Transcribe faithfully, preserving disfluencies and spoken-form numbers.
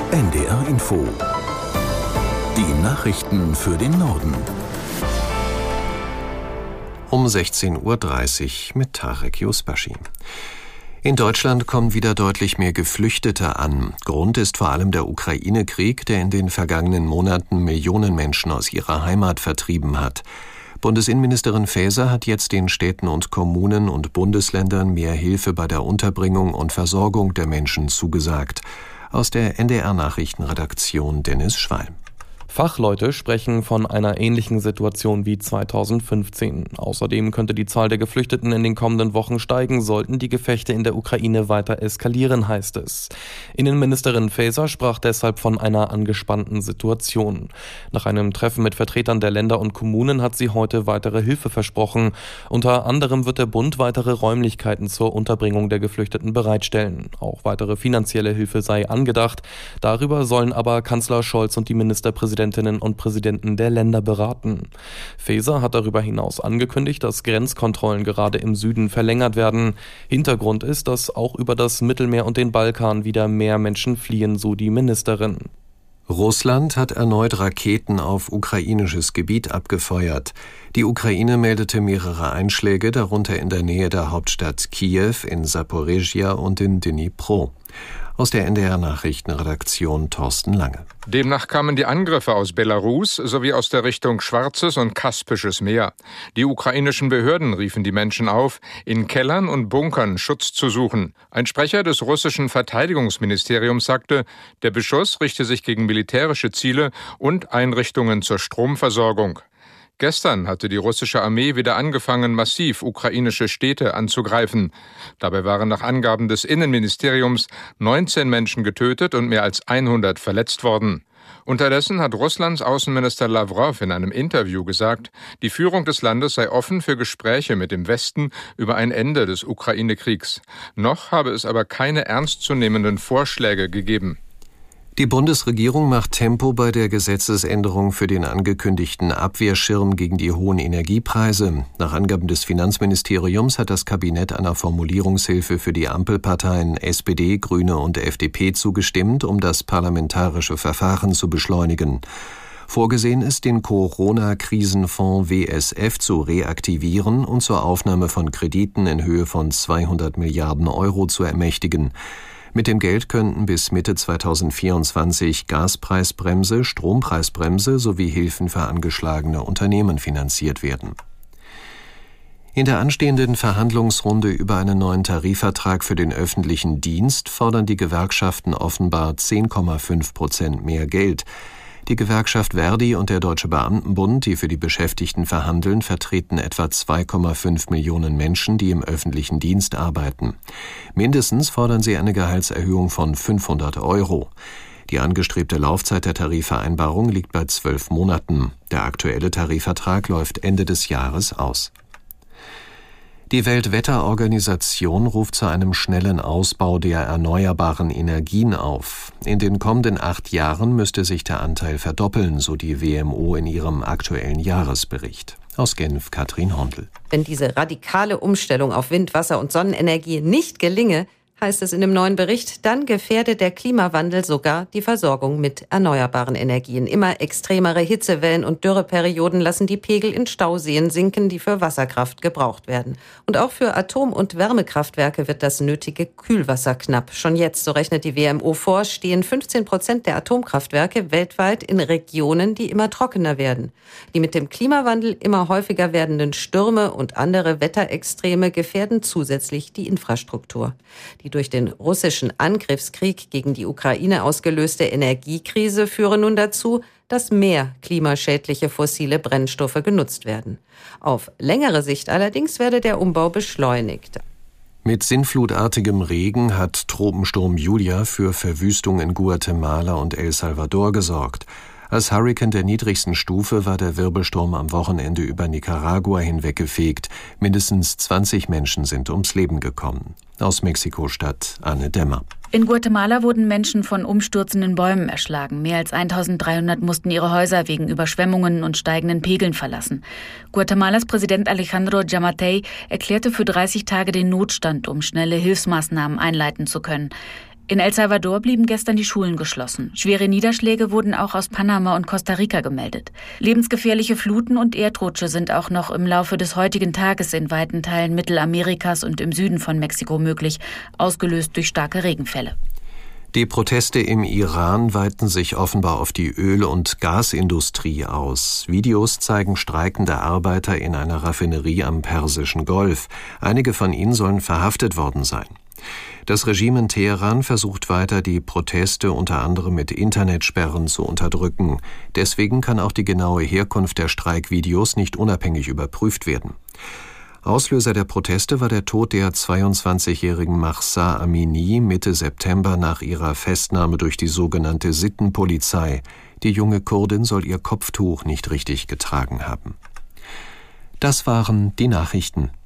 N D R Info. Die Nachrichten für den Norden. Um sechzehn Uhr dreißig mit Tarek Yusbashi. In Deutschland kommen wieder deutlich mehr Geflüchtete an. Grund ist vor allem der Ukraine-Krieg, der in den vergangenen Monaten Millionen Menschen aus ihrer Heimat vertrieben hat. Bundesinnenministerin Faeser hat jetzt den Städten und Kommunen und Bundesländern mehr Hilfe bei der Unterbringung und Versorgung der Menschen zugesagt. Aus der N D R-Nachrichtenredaktion Dennis Schwalm. Fachleute sprechen von einer ähnlichen Situation wie zweitausendfünfzehn. Außerdem könnte die Zahl der Geflüchteten in den kommenden Wochen steigen, sollten die Gefechte in der Ukraine weiter eskalieren, heißt es. Innenministerin Faeser sprach deshalb von einer angespannten Situation. Nach einem Treffen mit Vertretern der Länder und Kommunen hat sie heute weitere Hilfe versprochen. Unter anderem wird der Bund weitere Räumlichkeiten zur Unterbringung der Geflüchteten bereitstellen. Auch weitere finanzielle Hilfe sei angedacht. Darüber sollen aber Kanzler Scholz und die Ministerpräsidenten Präsidentinnen und Präsidenten der Länder beraten. Faeser hat darüber hinaus angekündigt, dass Grenzkontrollen gerade im Süden verlängert werden. Hintergrund ist, dass auch über das Mittelmeer und den Balkan wieder mehr Menschen fliehen, so die Ministerin. Russland hat erneut Raketen auf ukrainisches Gebiet abgefeuert. Die Ukraine meldete mehrere Einschläge, darunter in der Nähe der Hauptstadt Kiew, in Saporežja und in Dnipro. Aus der N D R-Nachrichtenredaktion Thorsten Lange. Demnach kamen die Angriffe aus Belarus sowie aus der Richtung Schwarzes und Kaspisches Meer. Die ukrainischen Behörden riefen die Menschen auf, in Kellern und Bunkern Schutz zu suchen. Ein Sprecher des russischen Verteidigungsministeriums sagte, der Beschuss richte sich gegen militärische Ziele und Einrichtungen zur Stromversorgung. Gestern hatte die russische Armee wieder angefangen, massiv ukrainische Städte anzugreifen. Dabei waren nach Angaben des Innenministeriums neunzehn Menschen getötet und mehr als hundert verletzt worden. Unterdessen hat Russlands Außenminister Lawrow in einem Interview gesagt, die Führung des Landes sei offen für Gespräche mit dem Westen über ein Ende des Ukraine-Kriegs. Noch habe es aber keine ernstzunehmenden Vorschläge gegeben. Die Bundesregierung macht Tempo bei der Gesetzesänderung für den angekündigten Abwehrschirm gegen die hohen Energiepreise. Nach Angaben des Finanzministeriums hat das Kabinett einer Formulierungshilfe für die Ampelparteien S P D, Grüne und F D P zugestimmt, um das parlamentarische Verfahren zu beschleunigen. Vorgesehen ist, den Corona-Krisenfonds W S F zu reaktivieren und zur Aufnahme von Krediten in Höhe von zweihundert Milliarden Euro zu ermächtigen. Mit dem Geld könnten bis Mitte zweitausendvierundzwanzig Gaspreisbremse, Strompreisbremse sowie Hilfen für angeschlagene Unternehmen finanziert werden. In der anstehenden Verhandlungsrunde über einen neuen Tarifvertrag für den öffentlichen Dienst fordern die Gewerkschaften offenbar zehn Komma fünf Prozent mehr Geld. Die Gewerkschaft Verdi und der Deutsche Beamtenbund, die für die Beschäftigten verhandeln, vertreten etwa zwei Komma fünf Millionen Menschen, die im öffentlichen Dienst arbeiten. Mindestens fordern sie eine Gehaltserhöhung von fünfhundert Euro. Die angestrebte Laufzeit der Tarifvereinbarung liegt bei zwölf Monaten. Der aktuelle Tarifvertrag läuft Ende des Jahres aus. Die Weltwetterorganisation ruft zu einem schnellen Ausbau der erneuerbaren Energien auf. In den kommenden acht Jahren müsste sich der Anteil verdoppeln, so die W M O in ihrem aktuellen Jahresbericht. Aus Genf, Katrin Hondel. Wenn diese radikale Umstellung auf Wind-, Wasser- und Sonnenenergie nicht gelinge, heißt es in dem neuen Bericht, dann gefährdet der Klimawandel sogar die Versorgung mit erneuerbaren Energien. Immer extremere Hitzewellen und Dürreperioden lassen die Pegel in Stauseen sinken, die für Wasserkraft gebraucht werden. Und auch für Atom- und Wärmekraftwerke wird das nötige Kühlwasser knapp. Schon jetzt, so rechnet die W M O vor, stehen fünfzehn Prozent der Atomkraftwerke weltweit in Regionen, die immer trockener werden. Die mit dem Klimawandel immer häufiger werdenden Stürme und andere Wetterextreme gefährden zusätzlich die Infrastruktur. Die durch den russischen Angriffskrieg gegen die Ukraine ausgelöste Energiekrise führe nun dazu, dass mehr klimaschädliche fossile Brennstoffe genutzt werden. Auf längere Sicht allerdings werde der Umbau beschleunigt. Mit sinnflutartigem Regen hat Tropensturm Julia für Verwüstung in Guatemala und El Salvador gesorgt. Als Hurrikan der niedrigsten Stufe war der Wirbelsturm am Wochenende über Nicaragua hinweggefegt. Mindestens zwanzig Menschen sind ums Leben gekommen. Aus Mexiko-Stadt Anne Dämmer. In Guatemala wurden Menschen von umstürzenden Bäumen erschlagen. Mehr als eintausenddreihundert mussten ihre Häuser wegen Überschwemmungen und steigenden Pegeln verlassen. Guatemalas Präsident Alejandro Giammattei erklärte für dreißig Tage den Notstand, um schnelle Hilfsmaßnahmen einleiten zu können. In El Salvador blieben gestern die Schulen geschlossen. Schwere Niederschläge wurden auch aus Panama und Costa Rica gemeldet. Lebensgefährliche Fluten und Erdrutsche sind auch noch im Laufe des heutigen Tages in weiten Teilen Mittelamerikas und im Süden von Mexiko möglich, ausgelöst durch starke Regenfälle. Die Proteste im Iran weiten sich offenbar auf die Öl- und Gasindustrie aus. Videos zeigen streikende Arbeiter in einer Raffinerie am Persischen Golf. Einige von ihnen sollen verhaftet worden sein. Das Regime in Teheran versucht weiter, die Proteste unter anderem mit Internetsperren zu unterdrücken. Deswegen kann auch die genaue Herkunft der Streikvideos nicht unabhängig überprüft werden. Auslöser der Proteste war der Tod der zweiundzwanzigjährigen Mahsa Amini Mitte September nach ihrer Festnahme durch die sogenannte Sittenpolizei. Die junge Kurdin soll ihr Kopftuch nicht richtig getragen haben. Das waren die Nachrichten.